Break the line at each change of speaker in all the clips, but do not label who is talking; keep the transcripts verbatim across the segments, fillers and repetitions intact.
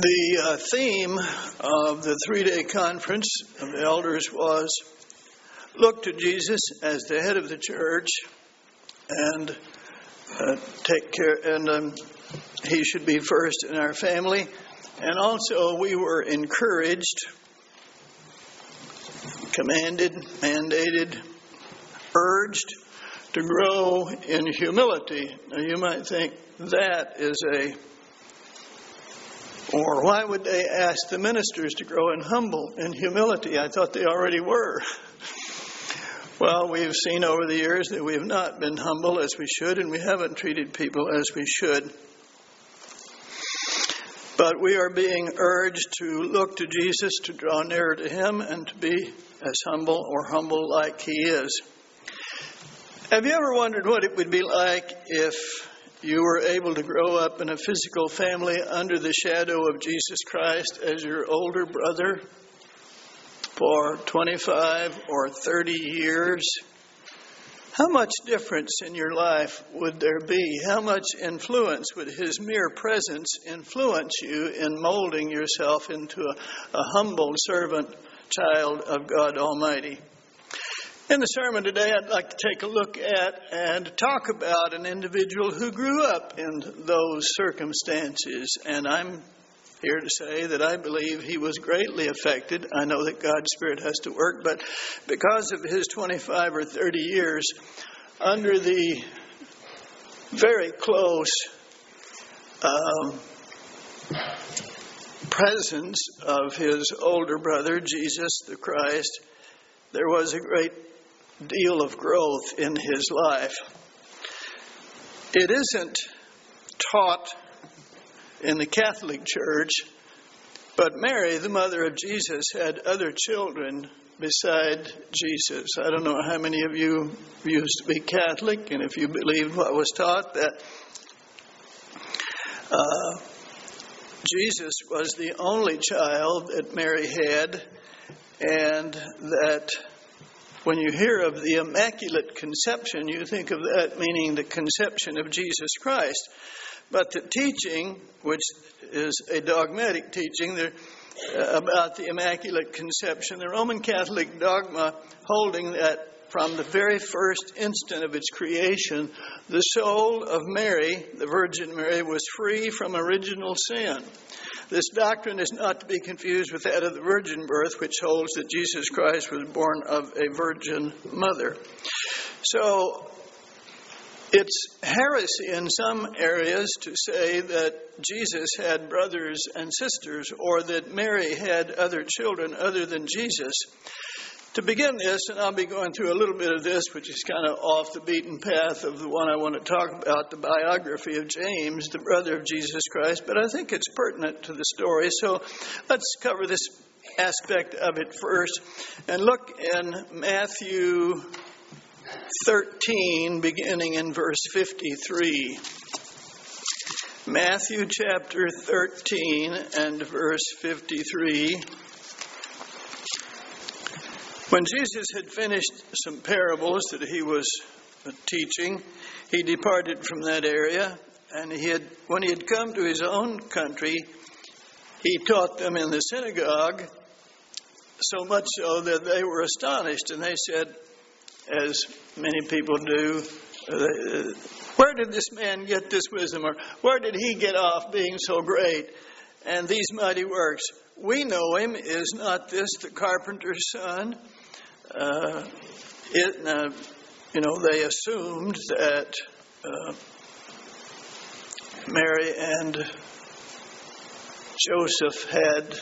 The uh, theme of the three-day conference of the elders was look to Jesus as the head of the church and uh, take care, and um, he should be first in our family. And also we were encouraged, commanded, mandated, urged to grow in humility. Now you might think that is a Or why would they ask the ministers to grow in humble, in humility? I thought they already were. Well, we've seen over the years that we have not been humble as we should, and we haven't treated people as we should. But we are being urged to look to Jesus, to draw nearer to him, and to be as humble or humble like he is. Have you ever wondered what it would be like if you were able to grow up in a physical family under the shadow of Jesus Christ as your older brother for twenty-five or thirty years? How much difference in your life would there be? How much influence would his mere presence influence you in molding yourself into a, a humble servant child of God Almighty? In the sermon today, I'd like to take a look at and talk about an individual who grew up in those circumstances. And I'm here to say that I believe he was greatly affected. I know that God's Spirit has to work, but because of his twenty-five or thirty years under the very close um, presence of his older brother, Jesus the Christ, there was a great deal of growth in his life. It isn't taught in the Catholic Church, but Mary, the mother of Jesus, had other children beside Jesus. I don't know how many of you used to be Catholic, and if you believed what was taught, that uh, Jesus was the only child that Mary had, and that when you hear of the Immaculate Conception, you think of that meaning the conception of Jesus Christ. But the teaching, which is a dogmatic teaching there, uh, about the Immaculate Conception, the Roman Catholic dogma holding that from the very first instant of its creation, the soul of Mary, the Virgin Mary, was free from original sin. This doctrine is not to be confused with that of the virgin birth, which holds that Jesus Christ was born of a virgin mother. So it's heresy in some areas to say that Jesus had brothers and sisters, or that Mary had other children other than Jesus. To begin this, and I'll be going through a little bit of this, which is kind of off the beaten path of the one I want to talk about, the biography of James, the brother of Jesus Christ, but I think it's pertinent to the story. So let's cover this aspect of it first and look in Matthew thirteen, beginning in verse fifty-three. Matthew chapter thirteen and verse fifty-three. When Jesus had finished some parables that he was teaching, he departed from that area, and he had, when he had come to his own country, he taught them in the synagogue, so much so that they were astonished, and they said, as many people do, uh, where did this man get this wisdom, or where did he get off being so great and these mighty works? We know him. Is not this the carpenter's son? Uh, it, uh, you know, they assumed that uh, Mary and Joseph had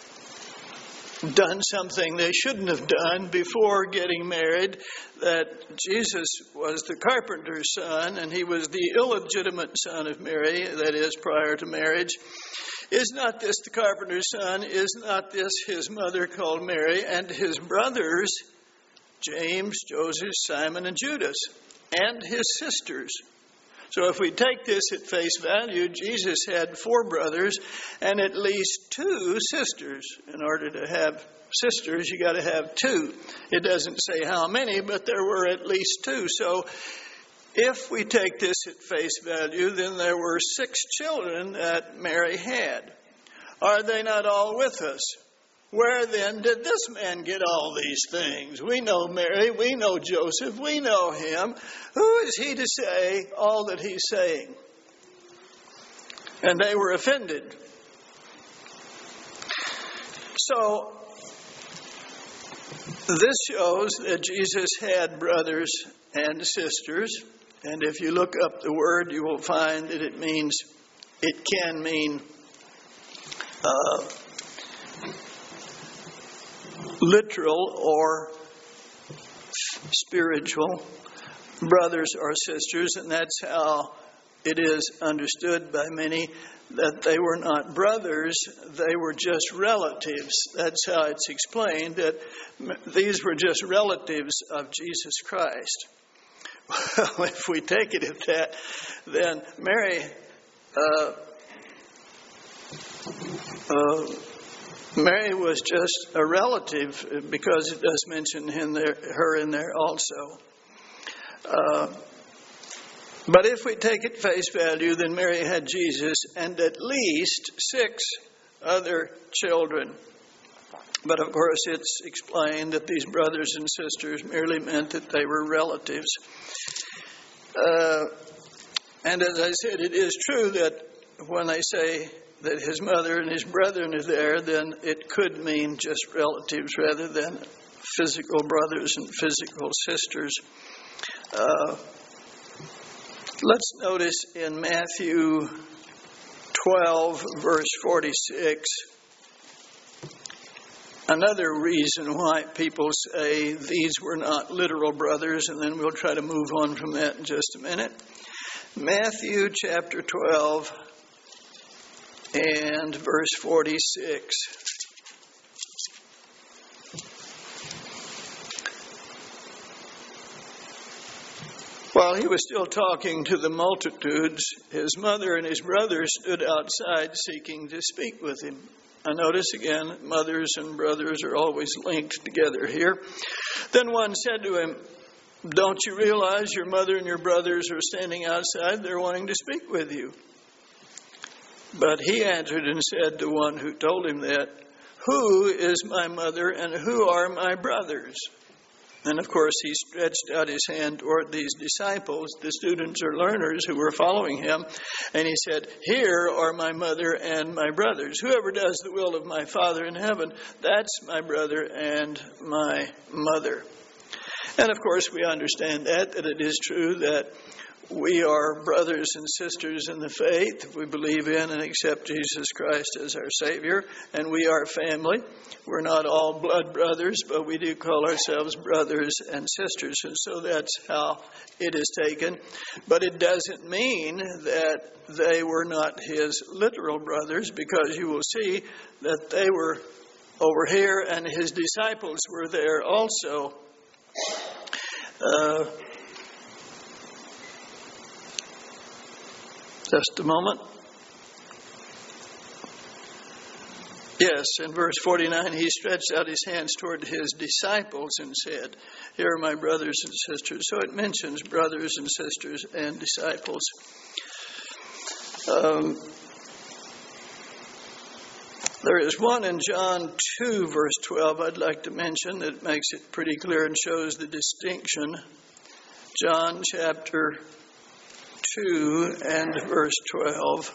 done something they shouldn't have done before getting married, that Jesus was the carpenter's son and he was the illegitimate son of Mary, that is, prior to marriage. Is not this the carpenter's son? Is not this his mother called Mary, and his brothers, James, Joseph, Simon, and Judas, and his sisters? So if we take this at face value, Jesus had four brothers and at least two sisters. In order to have sisters, you got to have two. It doesn't say how many, but there were at least two. So if we take this at face value, then there were six children that Mary had. Are they not all with us? Where then did this man get all these things? We know Mary, we know Joseph, we know him. Who is he to say all that he's saying? And they were offended. So, this shows that Jesus had brothers and sisters. And if you look up the word, you will find that it means, it can mean uh, literal or spiritual brothers or sisters. And that's how it is understood by many, that they were not brothers, they were just relatives. That's how it's explained, that these were just relatives of Jesus Christ. Well, if we take it at that, then Mary, uh, uh, Mary was just a relative, because it does mention him there, her in there also. Uh, But if we take it face value, then Mary had Jesus and at least six other children. But of course, it's explained that these brothers and sisters merely meant that they were relatives. Uh, and as I said, it is true that when they say that his mother and his brethren are there, then it could mean just relatives rather than physical brothers and physical sisters. Uh, Let's notice in Matthew twelve, verse forty-six, another reason why people say these were not literal brothers, and then we'll try to move on from that in just a minute. Matthew chapter twelve and verse forty-six. While he was still talking to the multitudes, his mother and his brothers stood outside seeking to speak with him. I notice again, mothers and brothers are always linked together here. Then one said to him, "Don't you realize your mother and your brothers are standing outside? They're wanting to speak with you." But he answered and said to one who told him that, "Who is my mother and who are my brothers?" And of course, he stretched out his hand toward these disciples, the students or learners who were following him, and he said, "Here are my mother and my brothers. Whoever does the will of my Father in heaven, that's my brother and my mother." And of course, we understand that, that it is true that we are brothers and sisters in the faith if we believe in and accept Jesus Christ as our Savior, and we are family. We're not all blood brothers, but we do call ourselves brothers and sisters, and so that's how it is taken. But it doesn't mean that they were not his literal brothers, because you will see that they were over here and his disciples were there also. Uh, Just a moment. Yes, in verse forty-nine, he stretched out his hands toward his disciples and said, "Here are my brothers and sisters." So it mentions brothers and sisters and disciples. Um, there is one in John two, verse twelve, I'd like to mention that makes it pretty clear and shows the distinction. John chapter two and verse twelve.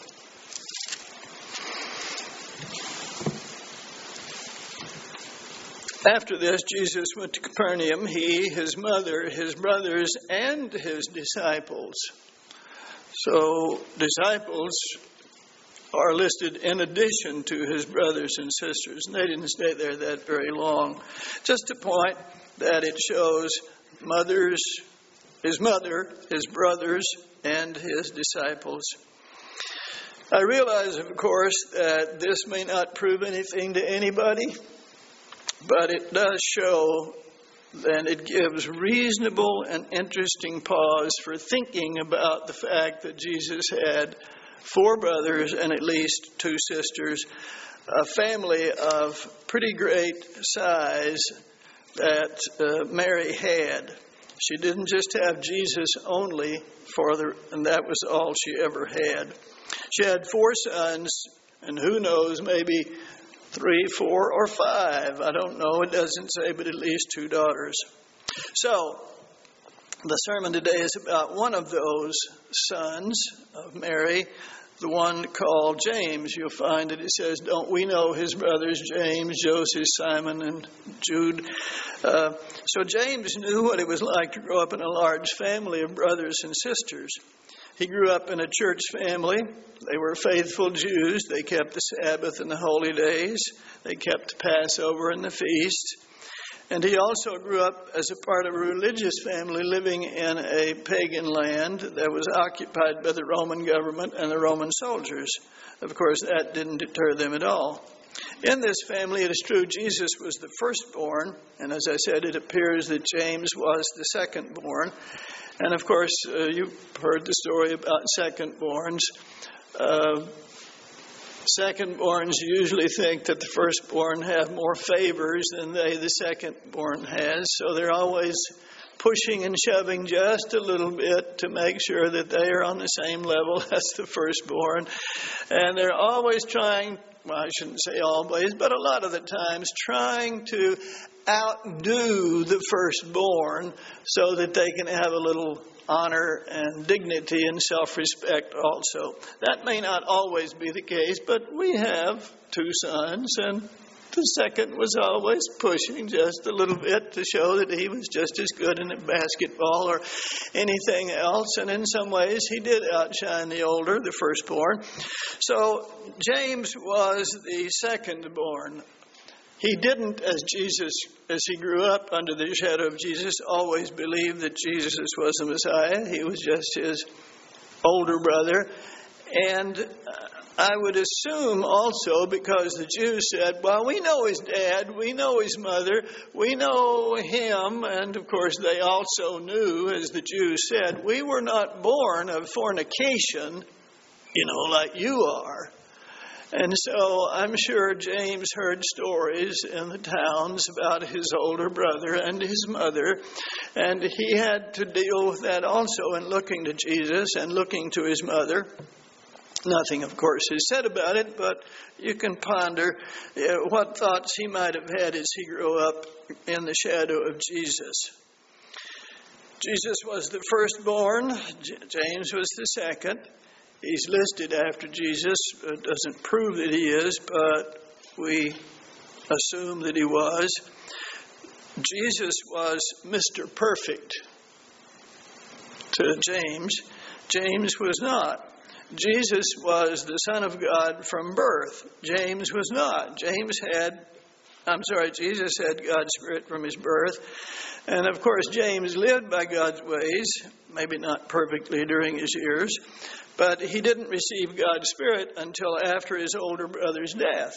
After this, Jesus went to Capernaum, he, his mother, his brothers, and his disciples. So, disciples are listed in addition to his brothers and sisters, and they didn't stay there that very long. Just to point that it shows mothers, his mother, his brothers, and his disciples. I realize, of course, that this may not prove anything to anybody, but it does show that it gives reasonable and interesting pause for thinking about the fact that Jesus had four brothers and at least two sisters, a family of pretty great size that uh, Mary had. She didn't just have Jesus only for the, and that was all she ever had. She had four sons, And who knows, maybe three, four, or five. I don't know. It doesn't say, but at least two daughters. So, the sermon today is about one of those sons of Mary, the one called James. You'll find that it says, don't we know his brothers, James, Joseph, Simon, and Jude. Uh, so James knew what it was like to grow up in a large family of brothers and sisters. He grew up in a church family. They were faithful Jews. They kept the Sabbath and the holy days. They kept the Passover and the feast. And he also grew up as a part of a religious family living in a pagan land that was occupied by the Roman government and the Roman soldiers. Of course, that didn't deter them at all. In this family, it is true, Jesus was the firstborn. And as I said, it appears that James was the secondborn. And of course, uh, you've heard the story about secondborns. Uh, Secondborns usually think that the firstborn have more favors than they, the secondborn, has. So they're always pushing and shoving just a little bit to make sure that they are on the same level as the firstborn. And they're always trying, well, I shouldn't say always, but a lot of the times trying to outdo the firstborn so that they can have a little honor and dignity and self-respect also. That may not always be the case, but we have two sons, and the second was always pushing just a little bit to show that he was just as good in basketball or anything else. And in some ways, he did outshine the older, the firstborn. So James was the secondborn. He didn't, as Jesus, as he grew up under the shadow of Jesus, always believe that Jesus was the Messiah. He was just his older brother. And I would assume also, because the Jews said, well, we know his dad, we know his mother, we know him. And of course, they also knew, as the Jews said, we were not born of fornication, you know, like you are. And so I'm sure James heard stories in the towns about his older brother and his mother. And he had to deal with that also in looking to Jesus and looking to his mother. Nothing, of course, is said about it, but you can ponder uh, what thoughts he might have had as he grew up in the shadow of Jesus. Jesus was the firstborn. J- James was the second. He's listed after Jesus. It doesn't prove that he is, but we assume that he was. Jesus was Mister Perfect to James. James was not. Jesus was the Son of God from birth. James was not. James had, I'm sorry, Jesus had God's Spirit from his birth. And of course, James lived by God's ways, maybe not perfectly during his years, but he didn't receive God's Spirit until after his older brother's death.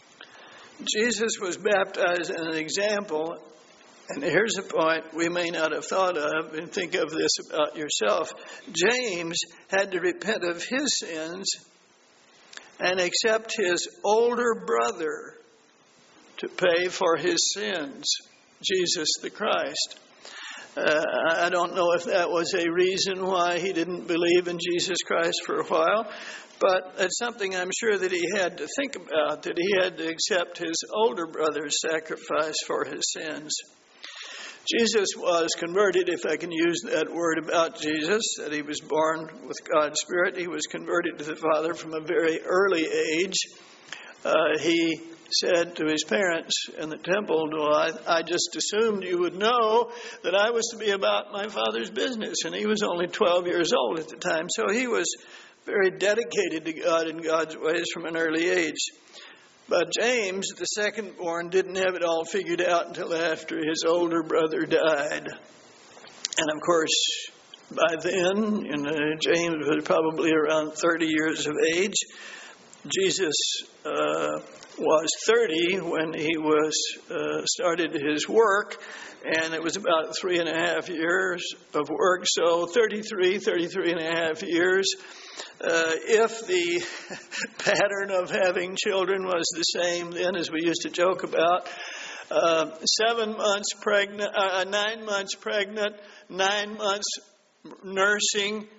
Jesus was baptized as an example, and here's a point we may not have thought of, and think of this about yourself. James had to repent of his sins and accept his older brother to pay for his sins, Jesus the Christ. Uh, I don't know if that was a reason why he didn't believe in Jesus Christ for a while, but it's something I'm sure that he had to think about, that he had to accept his older brother's sacrifice for his sins. Jesus was converted, if I can use that word about Jesus, that he was born with God's Spirit. He was converted to the Father from a very early age. Uh, he said to his parents in the temple, well, I, I just assumed you would know that I was to be about my Father's business. And he was only twelve years old at the time. So he was very dedicated to God and God's ways from an early age. But James, the secondborn, didn't have it all figured out until after his older brother died. And of course, by then, you know, James was probably around thirty years of age. Jesus uh, was thirty when he was uh, started his work, and it was about three and a half years of work. So thirty-three, thirty-three and a half years. Uh, if the pattern of having children was the same then as we used to joke about, uh, seven months pregnant, uh, nine months pregnant, nine months nursing,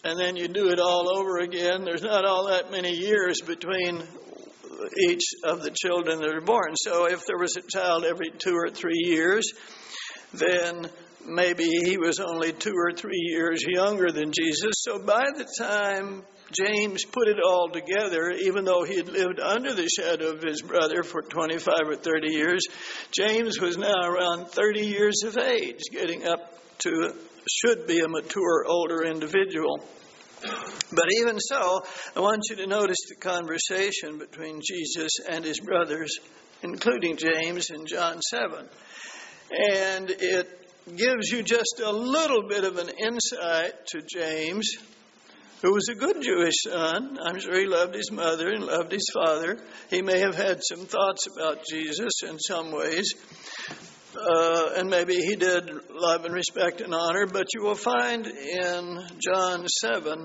and then you do it all over again. There's not all that many years between each of the children that are born. So if there was a child every two or three years, then maybe he was only two or three years younger than Jesus. So by the time James put it all together, even though he had lived under the shadow of his brother for twenty-five or thirty years, James was now around thirty years of age, getting up to, should be a mature, older individual. But even so, I want you to notice the conversation between Jesus and his brothers, including James, in John seven. And it gives you just a little bit of an insight to James, who was a good Jewish son. I'm sure he loved his mother and loved his father. He may have had some thoughts about Jesus in some ways. Uh, and maybe he did love and respect and honor. But you will find in John seven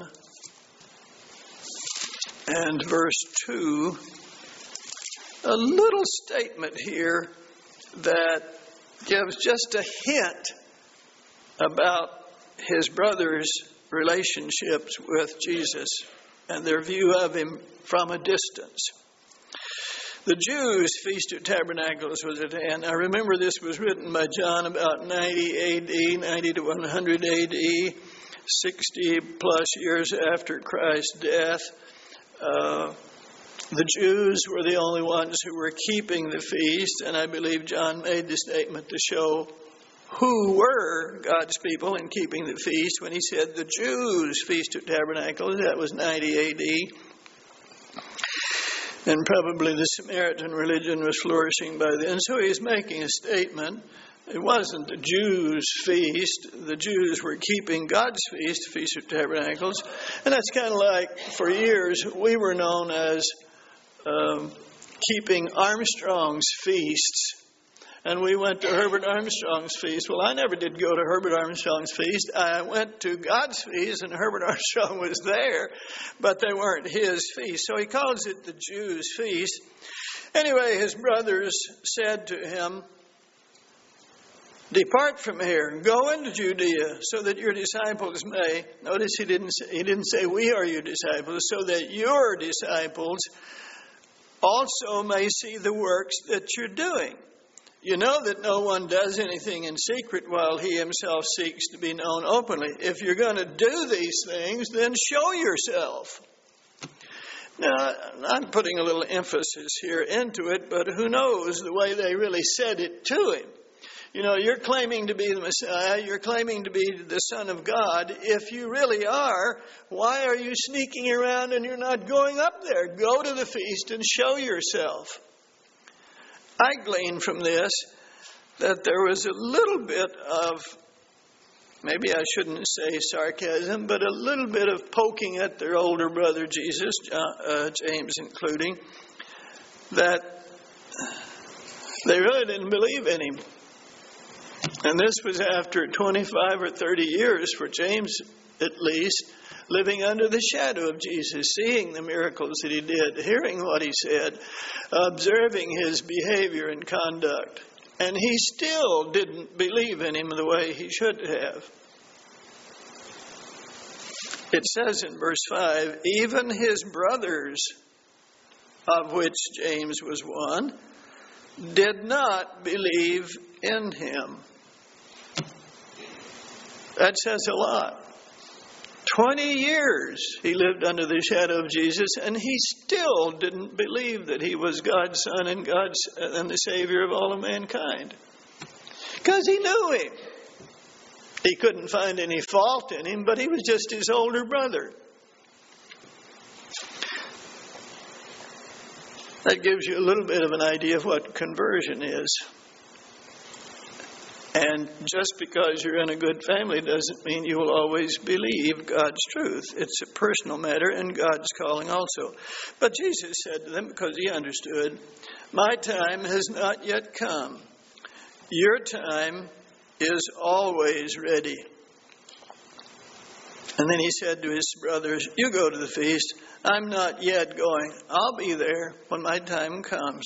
and verse two a little statement here that gives just a hint about his brothers' relationships with Jesus and their view of him from a distance. The Jews' Feast of Tabernacles was at hand. I remember this was written by John about ninety A D, ninety to one hundred A D, sixty plus years after Christ's death. Uh, the Jews were the only ones who were keeping the feast, and I believe John made the statement to show who were God's people in keeping the feast when he said the Jews' Feast of Tabernacles. That was ninety A D. And probably the Samaritan religion was flourishing by then. So he's making a statement. It wasn't the Jews' feast. The Jews were keeping God's feast, the Feast of Tabernacles. And that's kind of like, for years, we were known as um, keeping Armstrong's feasts. And we went to Herbert Armstrong's feast. Well, I never did go to Herbert Armstrong's feast. I went to God's feast, and Herbert Armstrong was there, but they weren't his feast. So he calls it the Jews' feast. Anyway, his brothers said to him, "Depart from here and go into Judea so that your disciples may," notice he didn't say, he didn't say we are your disciples, "so that your disciples also may see the works that you're doing. You know that no one does anything in secret while he himself seeks to be known openly. If you're going to do these things, then show yourself." Now, I'm putting a little emphasis here into it, but who knows the way they really said it to him. You know, you're claiming to be the Messiah. You're claiming to be the Son of God. If you really are, why are you sneaking around and you're not going up there? Go to the feast and show yourself. I glean from this that there was a little bit of, maybe I shouldn't say sarcasm, but a little bit of poking at their older brother Jesus, John, uh, James including, that they really didn't believe in him. And this was after twenty-five or thirty years, for James at least, living under the shadow of Jesus, seeing the miracles that he did, hearing what he said, observing his behavior and conduct. And he still didn't believe in him the way he should have. It says in verse five, even his brothers, of which James was one, did not believe in him. That says a lot. Twenty years he lived under the shadow of Jesus, and he still didn't believe that he was God's Son and God's and the Savior of all of mankind. Because he knew him. He couldn't find any fault in him, but he was just his older brother. That gives you a little bit of an idea of what conversion is. And just because you're in a good family doesn't mean you will always believe God's truth. It's a personal matter and God's calling also. But Jesus said to them, because he understood, my time has not yet come. Your time is always ready. And then he said to his brothers, you go to the feast. I'm not yet going. I'll be there when my time comes.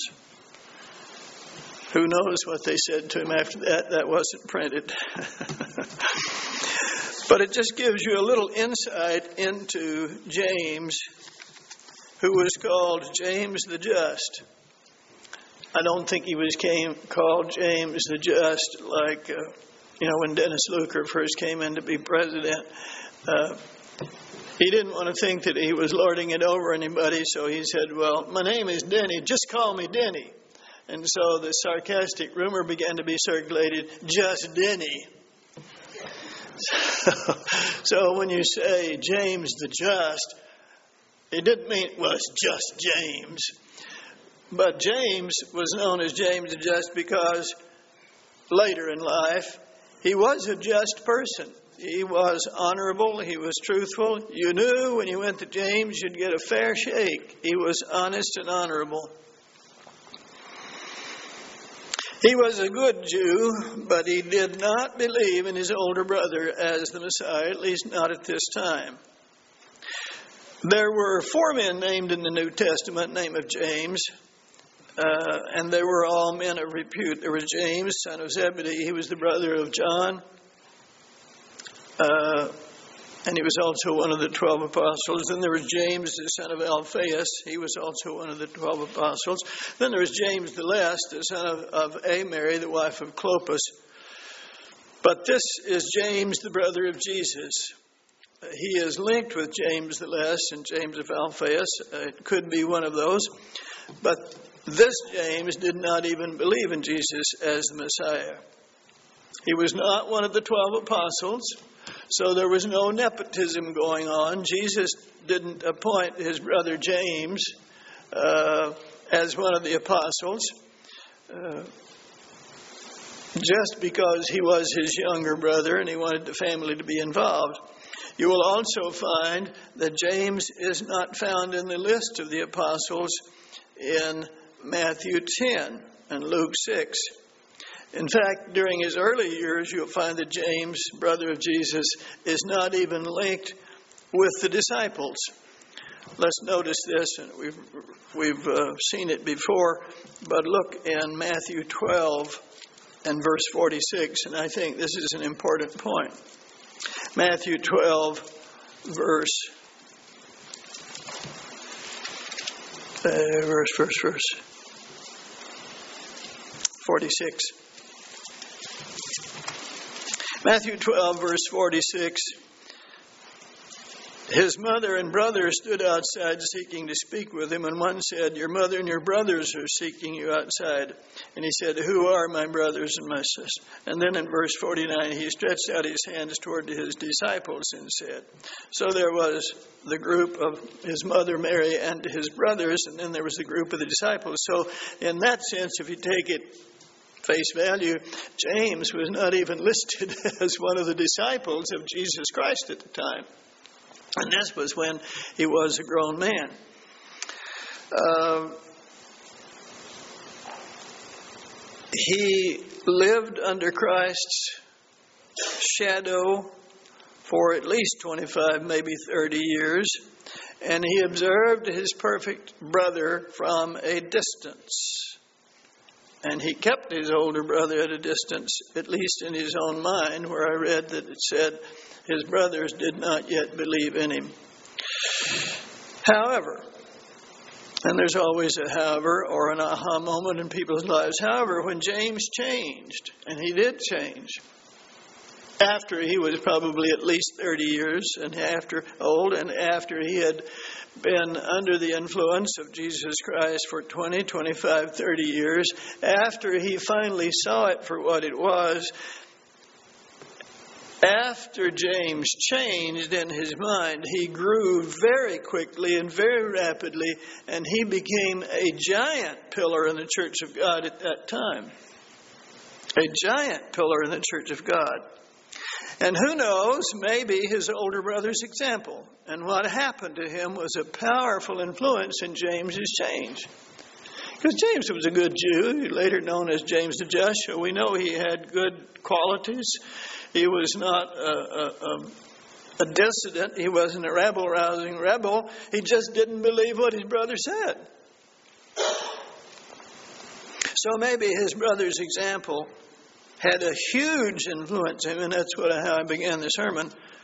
Who knows what they said to him after that? That wasn't printed. But it just gives you a little insight into James, who was called James the Just. I don't think he was came, called James the Just like, uh, you know, when Dennis Luker first came in to be president. Uh, he didn't want to think that he was lording it over anybody, so he said, well, my name is Denny, just call me Denny. And so the sarcastic rumor began to be circulated, just Denny. So, so when you say James the Just, it didn't mean it was just James. But James was known as James the Just because later in life, he was a just person. He was honorable. He was truthful. You knew when you went to James, you'd get a fair shake. He was honest and honorable. He was a good Jew, but he did not believe in his older brother as the Messiah, at least not at this time. There were four men named in the New Testament, name of James, uh, and they were all men of repute. There was James, son of Zebedee. He was the brother of John, uh, and he was also one of the twelve apostles. Then there was James, the son of Alphaeus. He was also one of the twelve apostles. Then there was James the Less, the son of, of A. Mary, the wife of Clopas. But this is James, the brother of Jesus. Uh, he is linked with James the Less and James of Alphaeus. Uh, it could be one of those. But this James did not even believe in Jesus as the Messiah. He was not one of the twelve apostles. So there was no nepotism going on. Jesus didn't appoint his brother James uh, as one of the apostles uh, just because he was his younger brother and he wanted the family to be involved. You will also find that James is not found in the list of the apostles in Matthew ten and Luke six. In fact, during his early years, you'll find that James, brother of Jesus, is not even linked with the disciples. Let's notice this, and we've we've uh, seen it before, but look in Matthew twelve and verse forty-six, and I think this is an important point. Matthew twelve, verse, uh, verse, verse, verse forty-six. Matthew twelve, verse forty-six. His mother and brothers stood outside seeking to speak with him, and one said, your mother and your brothers are seeking you outside. And he said, who are my brothers and my sisters? And then in verse forty-nine, he stretched out his hands toward his disciples and said. So there was the group of his mother Mary and his brothers, and then there was the group of the disciples. So in that sense, if you take it face value, James was not even listed as one of the disciples of Jesus Christ at the time. And this was when he was a grown man. Uh, he lived under Christ's shadow for at least twenty-five, maybe thirty years, and he observed his perfect brother from a distance. And he kept his older brother at a distance, at least in his own mind, where I read that it said his brothers did not yet believe in him. However, and there's always a however or an aha moment in people's lives. However, when James changed, and he did change, after he was probably at least thirty years and after old, and after he had been under the influence of Jesus Christ for twenty, twenty-five, thirty years, after he finally saw it for what it was, after James changed in his mind, he grew very quickly and very rapidly, and he became a giant pillar in the church of God at that time. A giant pillar in the church of God. And who knows, maybe his older brother's example. And what happened to him was a powerful influence in James's change. Because James was a good Jew, later known as James the Just. So we know he had good qualities. He was not a, a, a, a dissident. He wasn't a rabble-rousing rebel. He just didn't believe what his brother said. So maybe his brother's example had a huge influence on him, and that's what I, how I began the sermon,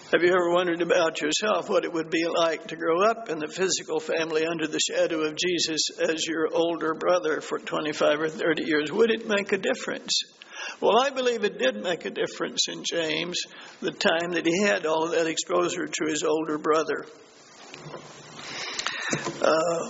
Have you ever wondered about yourself what it would be like to grow up in the physical family under the shadow of Jesus as your older brother for twenty-five or thirty years? Would it make a difference? Well, I believe it did make a difference in James, the time that he had all of that exposure to his older brother. Uh,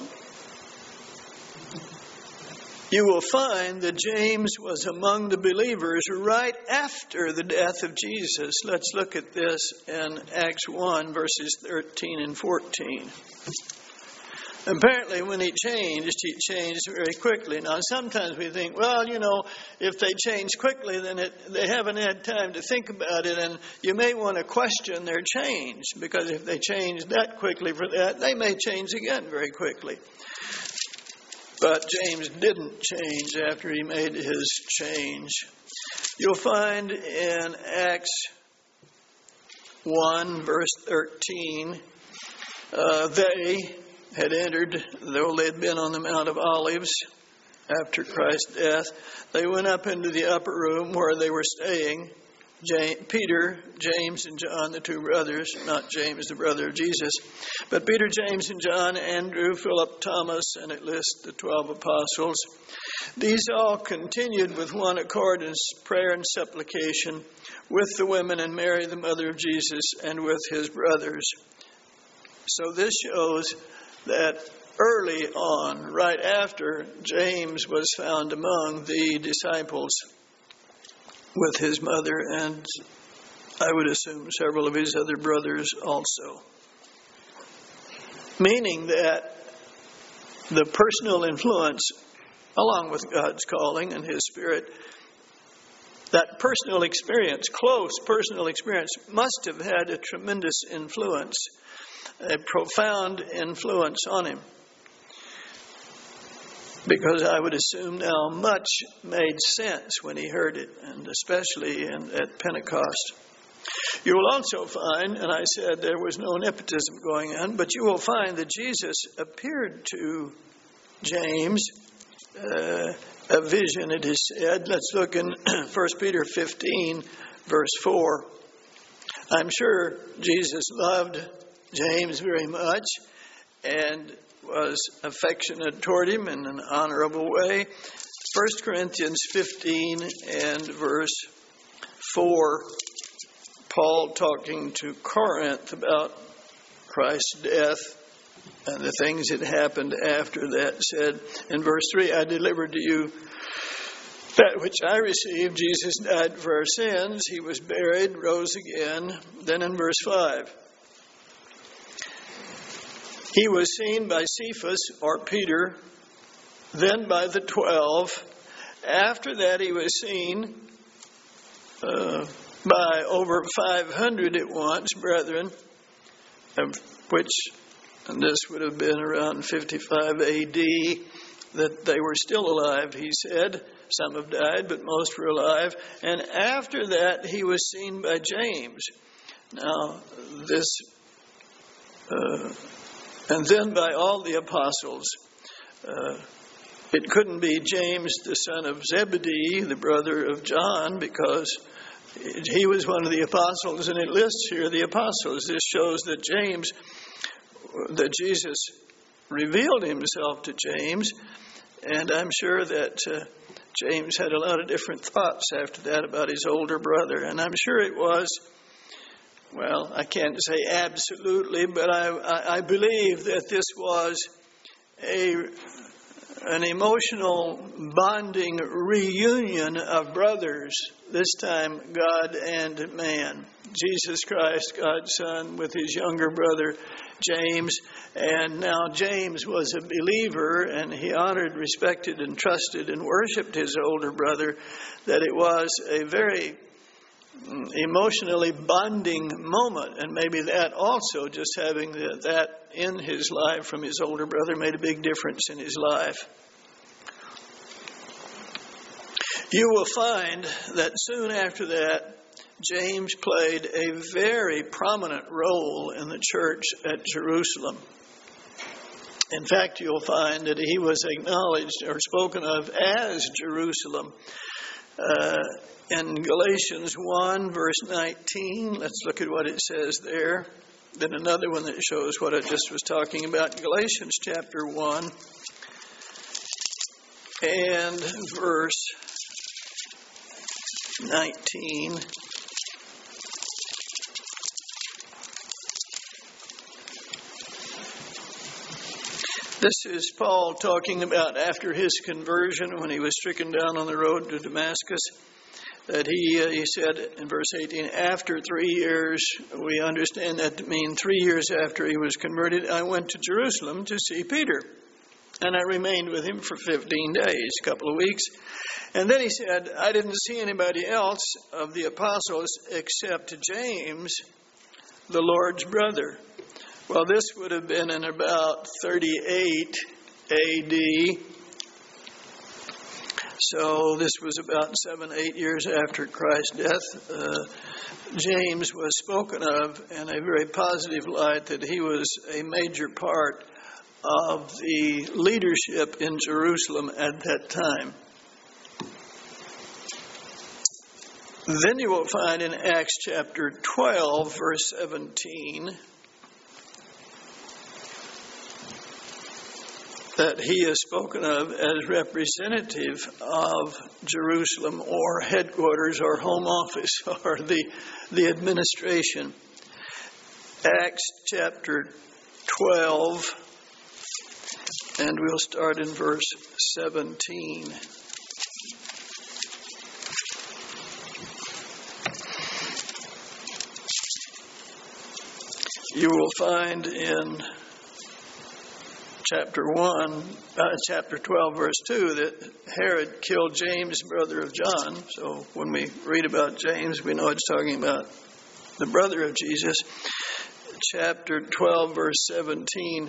You will find that James was among the believers right after the death of Jesus. Let's look at this in Acts one, verses thirteen and fourteen. Apparently, when he changed, he changed very quickly. Now, sometimes we think, well, you know, if they change quickly, then it, they haven't had time to think about it, and you may want to question their change, because if they change that quickly for that, they may change again very quickly. But James didn't change after he made his change. You'll find in Acts one, verse thirteen, uh, they had entered, though they had been on the Mount of Olives after Christ's death, they went up into the upper room where they were staying. James, Peter, James, and John, the two brothers, not James, the brother of Jesus, but Peter, James, and John, Andrew, Philip, Thomas, and it lists the twelve apostles. These all continued with one accord in prayer and supplication with the women and Mary, the mother of Jesus, and with his brothers. So this shows that early on, right after, James was found among the disciples with his mother, and I would assume several of his other brothers also. Meaning that the personal influence, along with God's calling and his Spirit, that personal experience, close personal experience, must have had a tremendous influence, a profound influence on him. Because I would assume now much made sense when he heard it, and especially in, at Pentecost. You will also find, and I said there was no nepotism going on, but you will find that Jesus appeared to James, uh, a vision, it is said. Let's look in First Peter fifteen, verse four. I'm sure Jesus loved James very much, and was affectionate toward him in an honorable way. First Corinthians fifteen and verse four, Paul talking to Corinth about Christ's death and the things that happened after that, said in verse three, I delivered to you that which I received. Jesus died for our sins. He was buried, rose again. Then in verse five, he was seen by Cephas, or Peter, then by the twelve. After that, he was seen uh, by over five hundred at once, brethren, of which, and this would have been around fifty-five A D, that they were still alive, he said. Some have died, but most were alive. And after that, he was seen by James. Now, this... Uh, And then by all the apostles. Uh, it couldn't be James, the son of Zebedee, the brother of John, because he was one of the apostles, and it lists here the apostles. This shows that James, that Jesus revealed himself to James, and I'm sure that uh, James had a lot of different thoughts after that about his older brother, and I'm sure it was, well, I can't say absolutely, but I, I, I believe that this was a an emotional bonding reunion of brothers, this time God and man. Jesus Christ, God's Son, with his younger brother James. And now James was a believer, and he honored, respected, and trusted and worshipped his older brother, that it was a very emotionally bonding moment, and maybe that also, just having the, that in his life from his older brother, made a big difference in his life. You will find that soon after that, James played a very prominent role in the church at Jerusalem. In fact, you'll find that he was acknowledged or spoken of as Jerusalem. Uh, in Galatians one, verse nineteen, let's look at what it says there. Then another one that shows what I just was talking about. Galatians chapter one and verse nineteen. This is Paul talking about after his conversion when he was stricken down on the road to Damascus. That he, uh, he said in verse eighteen, after three years, we understand that to mean three years after he was converted, I went to Jerusalem to see Peter. And I remained with him for fifteen days, a couple of weeks. And then he said, I didn't see anybody else of the apostles except James, the Lord's brother. Well, this would have been in about thirty-eight A D. So this was about seven, eight years after Christ's death. Uh, James was spoken of in a very positive light, that he was a major part of the leadership in Jerusalem at that time. Then you will find in Acts chapter twelve, verse seventeen, that he is spoken of as representative of Jerusalem, or headquarters, or home office, or the, the administration. Acts chapter twelve, and we'll start in verse seventeen. You will find in chapter one, uh, chapter twelve, verse two, that Herod killed James, brother of John. So when we read about James, we know it's talking about the brother of Jesus. Chapter twelve, verse seventeen.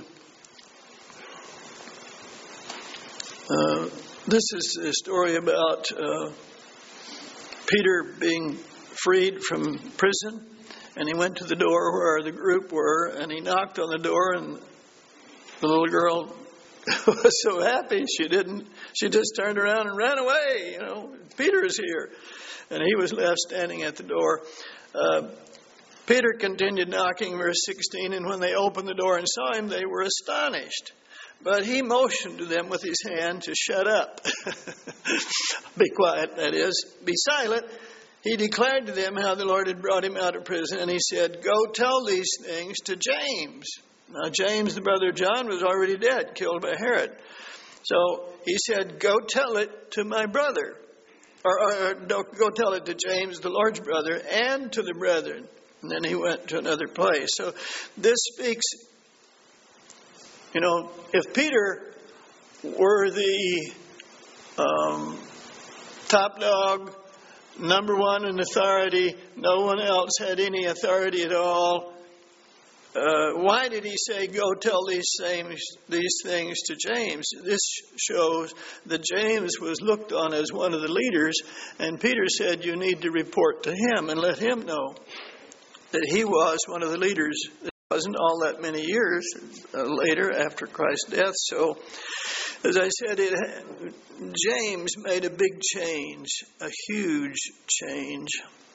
Uh, this is a story about uh, Peter being freed from prison, and he went to the door where the group were, and he knocked on the door, and the little girl was so happy she didn't, she just turned around and ran away. You know, Peter is here. And he was left standing at the door. Uh, Peter continued knocking, verse sixteen, and when they opened the door and saw him, they were astonished. But he motioned to them with his hand to shut up. Be quiet, that is. Be silent. He declared to them how the Lord had brought him out of prison, and he said, go tell these things to James. Now, James, the brother of John, was already dead, killed by Herod. So he said, go tell it to my brother. Or, or, or go tell it to James, the Lord's brother, and to the brethren. And then he went to another place. So this speaks, you know, if Peter were the um, top dog, number one in authority, no one else had any authority at all, Uh, why did he say, go tell these things, these things to James? This shows that James was looked on as one of the leaders, and Peter said, you need to report to him and let him know that he was one of the leaders. It wasn't all that many years uh, later after Christ's death. So, as I said, it, James made a big change, a huge change.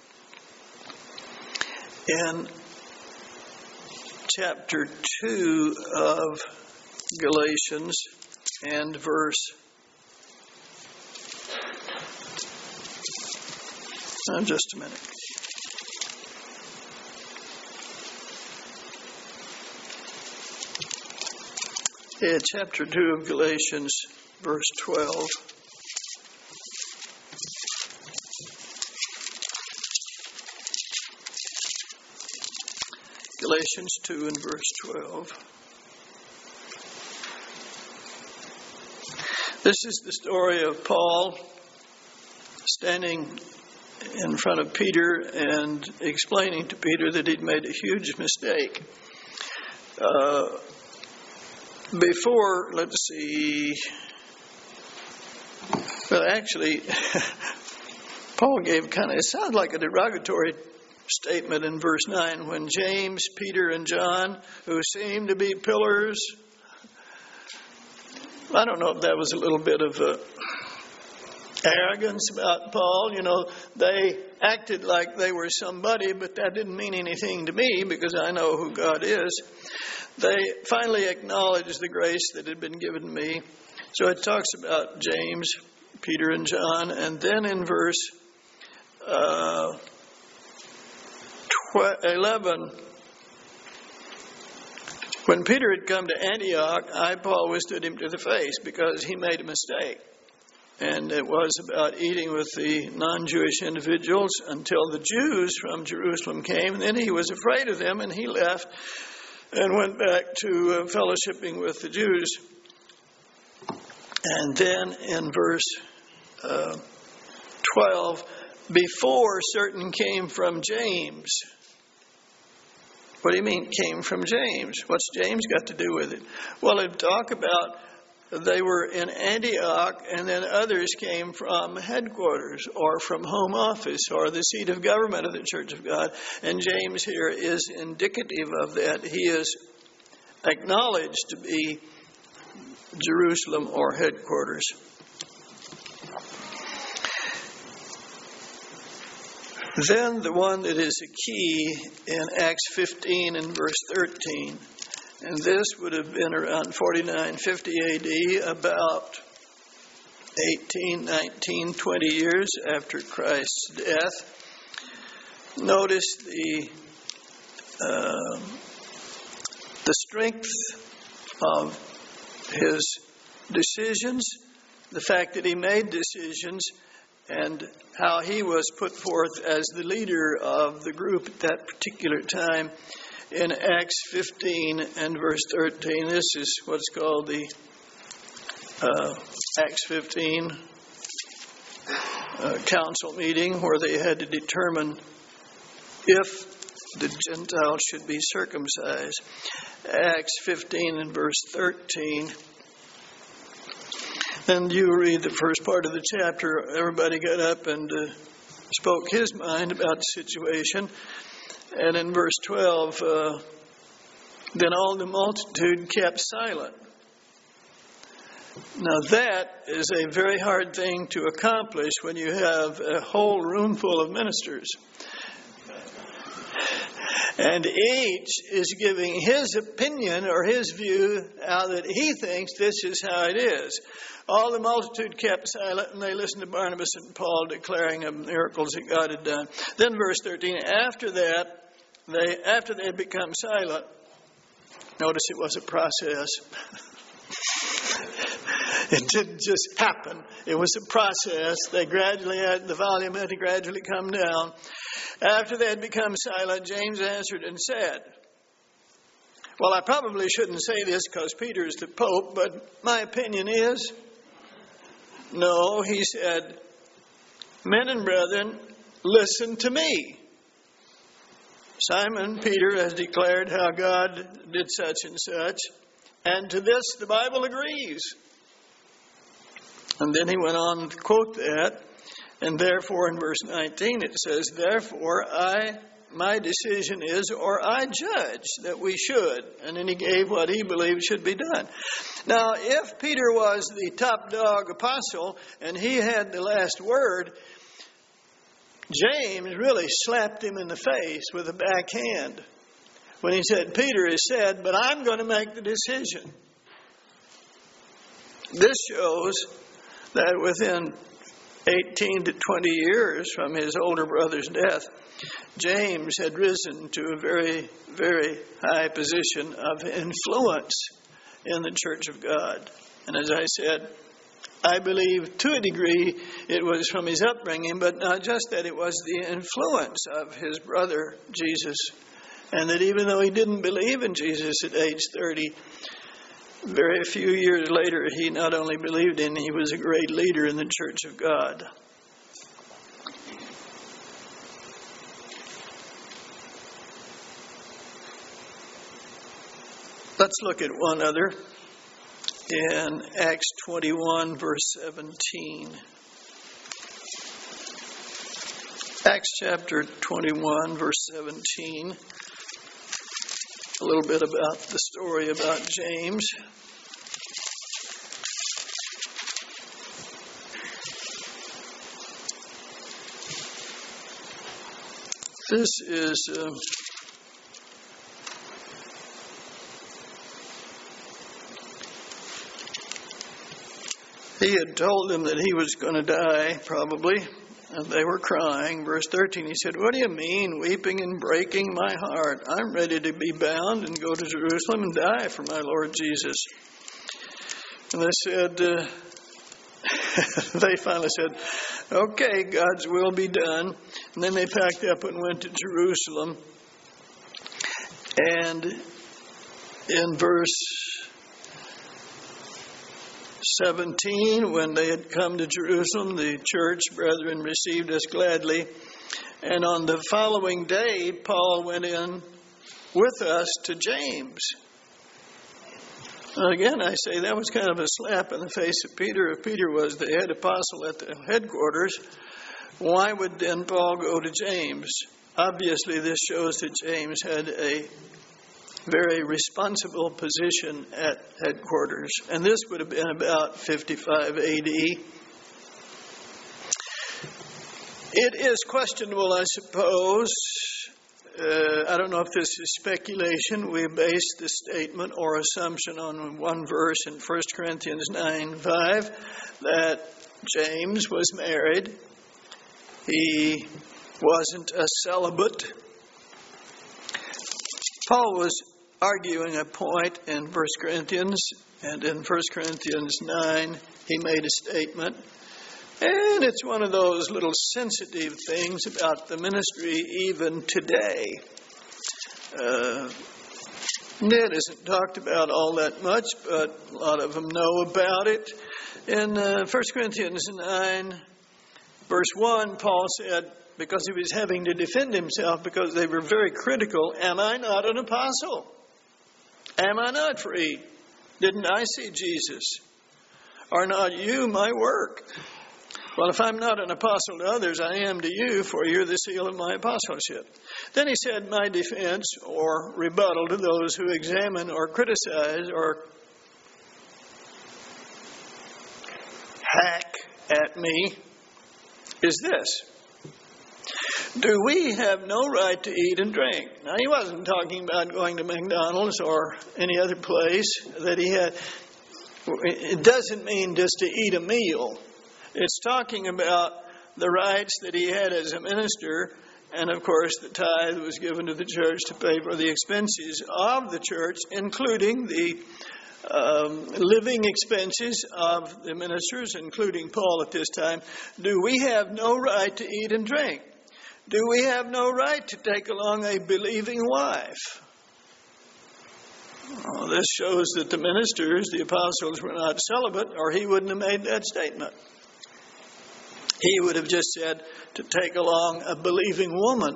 And chapter two of Galatians and verse oh, just a minute. Yeah, chapter two of Galatians, verse twelve. Galatians two and verse twelve. This is the story of Paul standing in front of Peter and explaining to Peter that he'd made a huge mistake. Uh, before, let's see, well, actually, Paul gave kind of, it sounds like a derogatory statement in verse nine, when James, Peter, and John, who seemed to be pillars, I don't know if that was a little bit of a arrogance about Paul. You know, they acted like they were somebody, but that didn't mean anything to me because I know who God is. They finally acknowledged the grace that had been given me. So it talks about James, Peter, and John. And then in verse uh, eleven, when Peter had come to Antioch, I, Paul, withstood him to the face because he made a mistake. And it was about eating with the non-Jewish individuals until the Jews from Jerusalem came. And then he was afraid of them, and he left and went back to uh, fellowshipping with the Jews. And then in verse uh, twelve, before certain came from James. What do you mean came from James? What's James got to do with it? Well, it talk about they were in Antioch, and then others came from headquarters or from home office or the seat of government of the Church of God. And James here is indicative of that. He is acknowledged to be Jerusalem or headquarters. Then the one that is a key in Acts fifteen and verse thirteen. And this would have been around forty-nine fifty A D, about eighteen, nineteen, twenty years after Christ's death. Notice the uh, the strength of his decisions, the fact that he made decisions, and how he was put forth as the leader of the group at that particular time. In Acts fifteen and verse thirteen, this is what's called the uh, Acts fifteen uh, council meeting, where they had to determine if the Gentiles should be circumcised. Acts fifteen and verse thirteen. And you read the first part of the chapter. Everybody got up and uh, spoke his mind about the situation. And in verse twelve, uh, then all the multitude kept silent. Now that is a very hard thing to accomplish when you have a whole room full of ministers. And each is giving his opinion or his view how that he thinks this is how it is. All the multitude kept silent, and they listened to Barnabas and Paul declaring of miracles that God had done. Then verse thirteen, after that, they after they had become silent, notice it was a process. It didn't just happen. It was a process. They gradually had, the volume had to gradually come down. After they had become silent, James answered and said, well, I probably shouldn't say this because Peter is the Pope, but my opinion is, no, he said, men and brethren, listen to me. Simon Peter has declared how God did such and such, and to this the Bible agrees. And then he went on to quote that, and therefore in verse nineteen it says, therefore I, my decision is, or I judge that we should. And then he gave what he believed should be done. Now, if Peter was the top dog apostle and he had the last word, James really slapped him in the face with a backhand when he said, Peter has said, but I'm going to make the decision. This shows that within eighteen to twenty years from his older brother's death, James had risen to a very, very high position of influence in the Church of God. And as I said, I believe to a degree it was from his upbringing, but not just that, it was the influence of his brother Jesus. And that even though he didn't believe in Jesus at age thirty, very few years later he not only believed in, he was a great leader in the Church of God. Let's look at one other in Acts twenty-one, verse seventeen. Acts chapter twenty-one, verse seventeen. A little bit about the story about James. This is uh, he had told them that he was going to die, probably, and they were crying. Verse thirteen, he said, "What do you mean, weeping and breaking my heart? I'm ready to be bound and go to Jerusalem and die for my Lord Jesus." And they said, uh, they finally said, "Okay, God's will be done." And then they packed up and went to Jerusalem. And in verse seventeen, when they had come to Jerusalem, the church brethren received us gladly. And on the following day, Paul went in with us to James. And again, I say that was kind of a slap in the face of Peter. If Peter was the head apostle at the headquarters, why would then Paul go to James? Obviously, this shows that James had a very responsible position at headquarters. And this would have been about fifty-five A D. It is questionable, I suppose. Uh, I don't know if this is speculation. We base the statement or assumption on one verse in First Corinthians nine five that James was married. He wasn't a celibate. Paul was arguing a point in First Corinthians, and in First Corinthians nine, he made a statement. And it's one of those little sensitive things about the ministry even today. Uh, it isn't talked about all that much, but a lot of them know about it. In uh, First Corinthians nine, verse one, Paul said, because he was having to defend himself, because they were very critical, "Am I not an apostle? Am I not free? Didn't I see Jesus? Are not you my work? Well, if I'm not an apostle to others, I am to you, for you're the seal of my apostleship." Then he said, "My defense or rebuttal to those who examine or criticize or hack at me is this. Do we have no right to eat and drink?" Now, he wasn't talking about going to McDonald's or any other place that he had. It doesn't mean just to eat a meal. It's talking about the rights that he had as a minister, and of course the tithe was given to the church to pay for the expenses of the church, including the um, living expenses of the ministers, including Paul at this time. Do we have no right to eat and drink? Do we have no right to take along a believing wife? Oh, this shows that the ministers, the apostles, were not celibate, or he wouldn't have made that statement. He would have just said to take along a believing woman,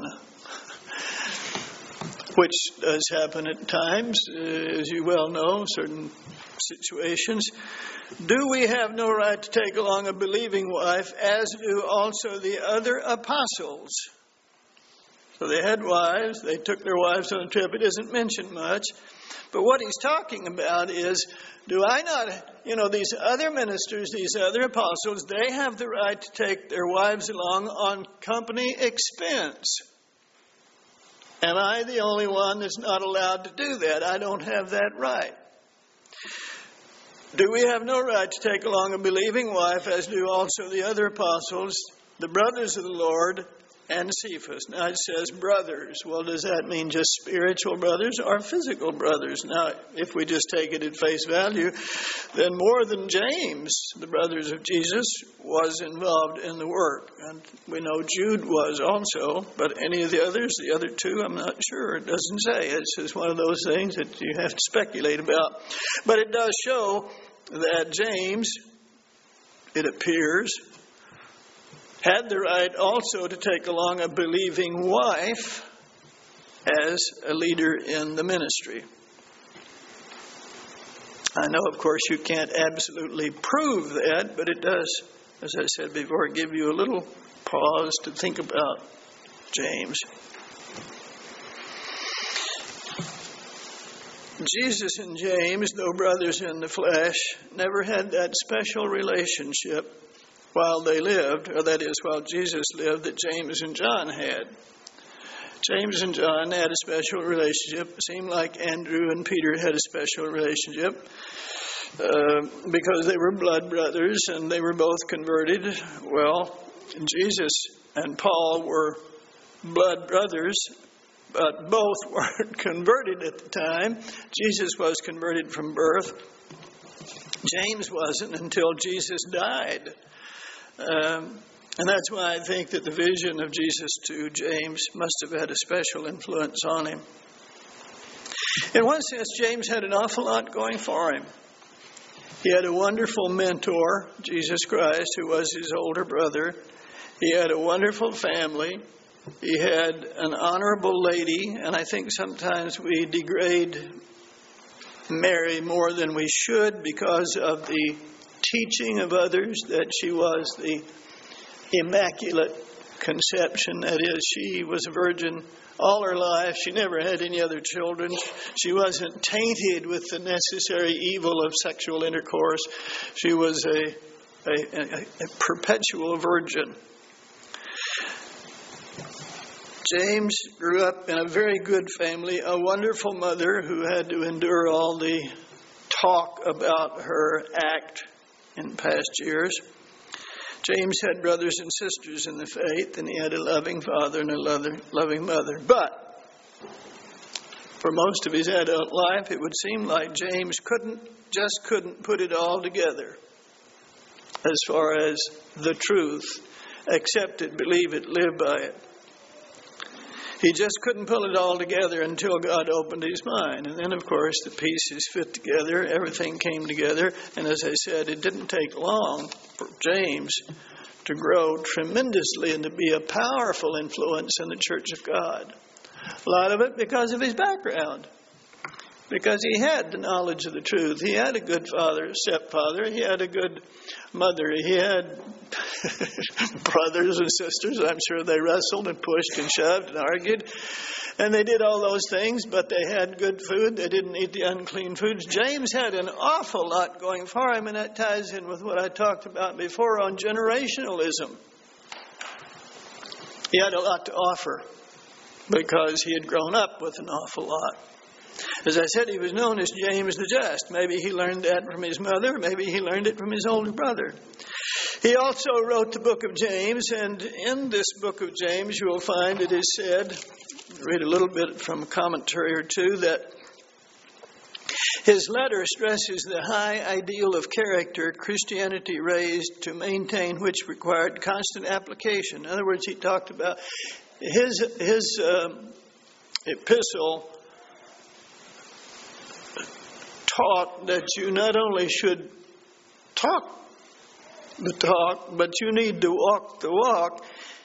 which does happen at times, uh, as you well know, certain situations. Do we have no right to take along a believing wife, as do also the other apostles? So they had wives, they took their wives on a trip. It isn't mentioned much. But what he's talking about is, do I not, you know, these other ministers, these other apostles, they have the right to take their wives along on company expense. Am I the only one that's not allowed to do that? I don't have that right. Do we have no right to take along a believing wife, as do also the other apostles, the brothers of the Lord, and Cephas? Now it says brothers. Well, does that mean just spiritual brothers or physical brothers? Now, if we just take it at face value, then more than James, the brothers of Jesus, was involved in the work. And we know Jude was also, but any of the others, the other two, I'm not sure. It doesn't say. It's just one of those things that you have to speculate about. But it does show that James, it appears, had the right also to take along a believing wife as a leader in the ministry. I know, of course, you can't absolutely prove that, but it does, as I said before, give you a little pause to think about James. Jesus and James, though brothers in the flesh, never had that special relationship while they lived, or that is, while Jesus lived, that James and John had. James and John had a special relationship. It seemed like Andrew and Peter had a special relationship uh, because they were blood brothers and they were both converted. Well, Jesus and Paul were blood brothers, but both weren't converted at the time. Jesus was converted from birth. James wasn't until Jesus died. Um, and that's why I think that the vision of Jesus to James must have had a special influence on him. In one sense, James had an awful lot going for him. He had a wonderful mentor, Jesus Christ, who was his older brother. He had a wonderful family. He had an honorable lady, and I think sometimes we degrade Mary more than we should because of the teaching of others that she was the Immaculate Conception. That is, she was a virgin all her life. She never had any other children. She wasn't tainted with the necessary evil of sexual intercourse. She was a, a, a, a perpetual virgin. James grew up in a very good family, a wonderful mother who had to endure all the talk about her act in past years. James had brothers and sisters in the faith, and he had a loving father and a loving mother. But for most of his adult life, it would seem like James couldn't, just couldn't put it all together as far as the truth. Accept it, believe it, live by it. He just couldn't pull it all together until God opened his mind. And then, of course, the pieces fit together. Everything came together. And as I said, it didn't take long for James to grow tremendously and to be a powerful influence in the Church of God. A lot of it because of his background. Because he had the knowledge of the truth. He had a good father, stepfather. He had a good mother. He had brothers and sisters. I'm sure they wrestled and pushed and shoved and argued. And they did all those things, but they had good food. They didn't eat the unclean foods. James had an awful lot going for him, and that ties in with what I talked about before on generationalism. He had a lot to offer because he had grown up with an awful lot. As I said, he was known as James the Just. Maybe he learned that from his mother. Maybe he learned it from his older brother. He also wrote the book of James, and in this book of James you will find it is said, read a little bit from a commentary or two, that his letter stresses the high ideal of character Christianity raised to maintain, which required constant application. In other words, he talked about his, his um, epistle taught that you not only should talk the talk, but you need to walk the walk.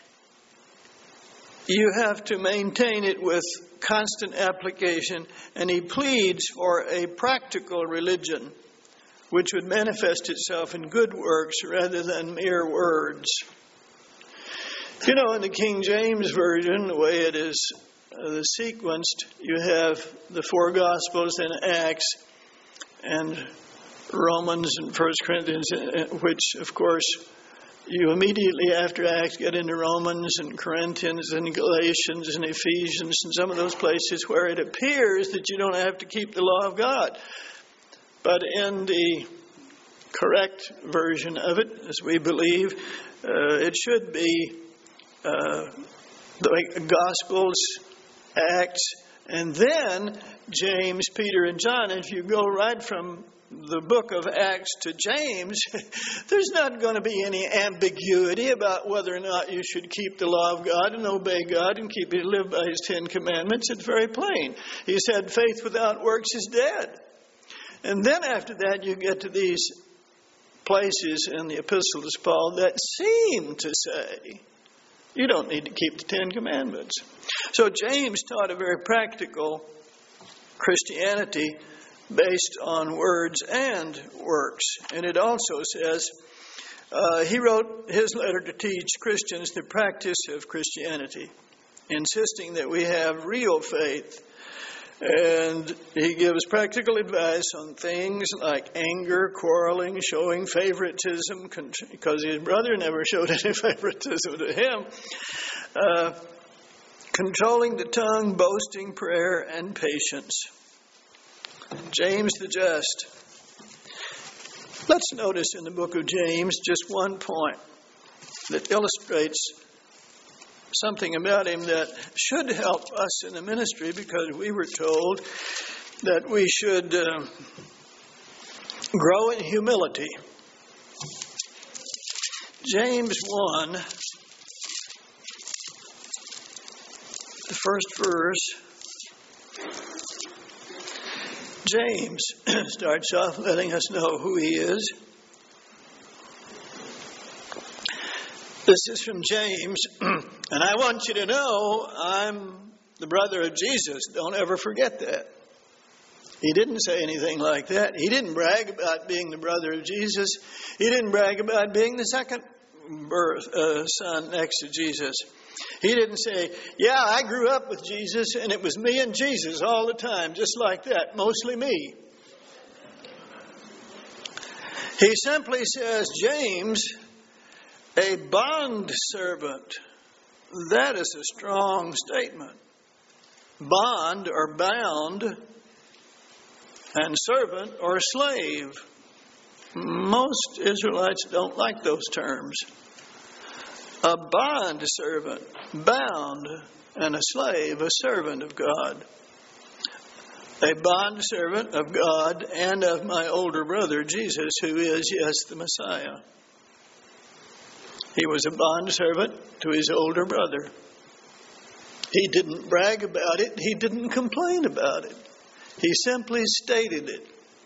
You have to maintain it with constant application, and he pleads for a practical religion which would manifest itself in good works rather than mere words. You know, in the King James Version, the way it is uh, sequenced, you have the four Gospels and Acts and Romans and First Corinthians, which, of course, you immediately after Acts get into Romans and Corinthians and Galatians and Ephesians and some of those places where it appears that you don't have to keep the law of God. But in the correct version of it, as we believe, uh, it should be uh, the Gospels, Acts, and then James, Peter, and John. If you go right from the book of Acts to James, there's not going to be any ambiguity about whether or not you should keep the law of God and obey God and keep it, live by his Ten Commandments. It's very plain. He said faith without works is dead. And then after that you get to these places in the epistles of Paul that seem to say you don't need to keep the Ten Commandments. So James taught a very practical Christianity based on words and works. And it also says, uh, he wrote his letter to teach Christians the practice of Christianity, insisting that we have real faith. And he gives practical advice on things like anger, quarreling, showing favoritism, because his brother never showed any favoritism to him. Uh, controlling the tongue, boasting, prayer, and patience. James the Just. Let's notice in the book of James just one point that illustrates something about him that should help us in the ministry, because we were told that we should uh, grow in humility. James one, the first verse. James starts off letting us know who he is. This is from James, and I want you to know I'm the brother of Jesus. Don't ever forget that. He didn't say anything like that. He didn't brag about being the brother of Jesus. He didn't brag about being the second birth, uh, son next to Jesus. He didn't say, yeah, I grew up with Jesus, and it was me and Jesus all the time, just like that, mostly me. He simply says, James, a bondservant. That is a strong statement. Bond or bound, and servant or slave. Most Israelites don't like those terms. A bond servant, bound, and a slave, a servant of God. A bond servant of God and of my older brother, Jesus, who is, yes, the Messiah. He was a bond servant to his older brother. He didn't brag about it. He didn't complain about it. He simply stated it.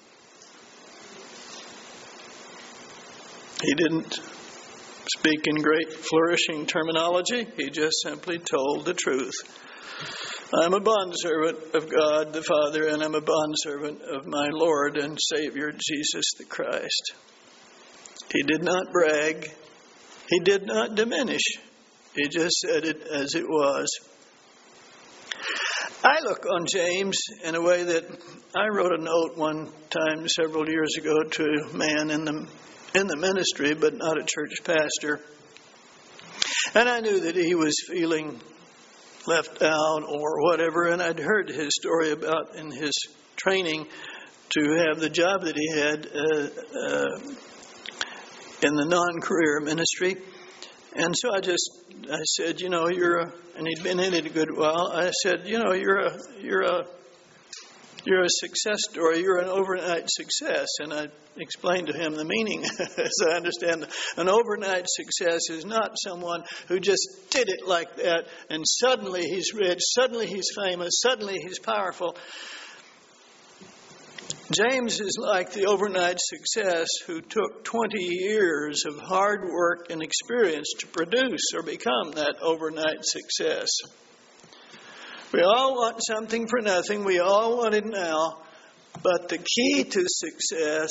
He didn't speak in great flourishing terminology. He just simply told the truth. I'm a bondservant of God the Father, and I'm a bondservant of my Lord and Savior, Jesus the Christ. He did not brag. He did not diminish. He just said it as it was. I look on James in a way that I wrote a note one time several years ago to a man in the in the ministry, but not a church pastor. And I knew that he was feeling left out or whatever, and I'd heard his story about in his training to have the job that he had uh, uh, in the non-career ministry. And so I just, I said, you know, you're a, and he'd been in it a good while. I said, you know, you're a, you're a, you're a success story. You're an overnight success. And I explained to him the meaning, as I understand. An overnight success is not someone who just did it like that, and suddenly he's rich, suddenly he's famous, suddenly he's powerful. James is like the overnight success who took twenty years of hard work and experience to produce or become that overnight success. We all want something for nothing. We all want it now. But the key to success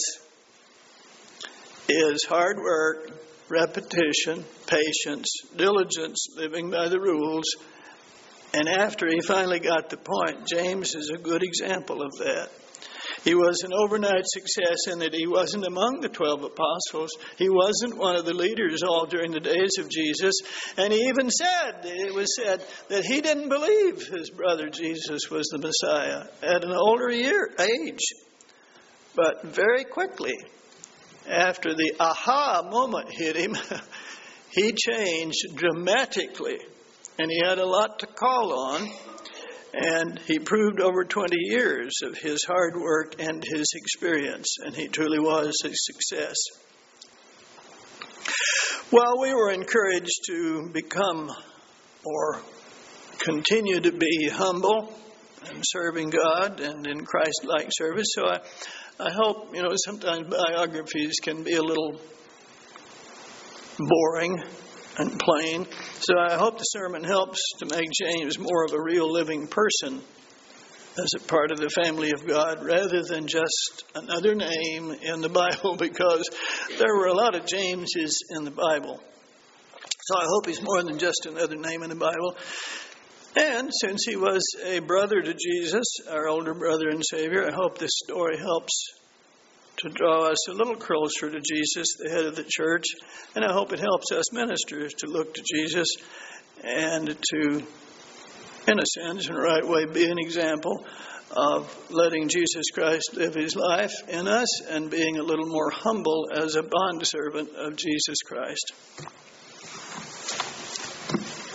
is hard work, repetition, patience, diligence, living by the rules. And after he finally got the point, James is a good example of that. He was an overnight success in that he wasn't among the twelve apostles. He wasn't one of the leaders all during the days of Jesus. And he even said, it was said, that he didn't believe his brother Jesus was the Messiah at an older year, age. But very quickly, after the aha moment hit him, he changed dramatically. And he had a lot to call on. And he proved over twenty years of his hard work and his experience. And he truly was a success. Well, we were encouraged to become or continue to be humble and serving God and in Christ-like service. So I, I hope, you know, sometimes biographies can be a little boring and plain. So I hope the sermon helps to make James more of a real living person as a part of the family of God rather than just another name in the Bible, because there were a lot of Jameses in the Bible. So I hope he's more than just another name in the Bible. And since he was a brother to Jesus, our older brother and Savior, I hope this story helps to draw us a little closer to Jesus, the head of the church. And I hope it helps us ministers to look to Jesus and to in a sense, in a right way, be an example of letting Jesus Christ live his life in us and being a little more humble as a bondservant of Jesus Christ.